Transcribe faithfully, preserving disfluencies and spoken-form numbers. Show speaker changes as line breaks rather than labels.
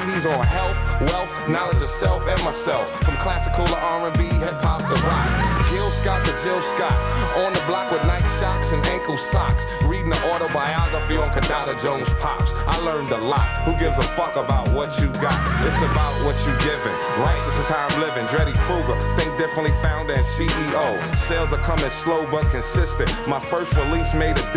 Ds on health, wealth, knowledge of self and myself. From classical to R and B, hip-hop to rock. Gil Scott to Jill Scott. On the block with Nike shocks and ankle socks. Reading the autobiography on Kadada Jones Pops. I learned a lot. Who gives a fuck about what you got? It's about what you giving. Righteous is how I'm living. Dreddy Kruger, think differently, founder and C E O. Sales are coming slow but consistent. My first release made a difference.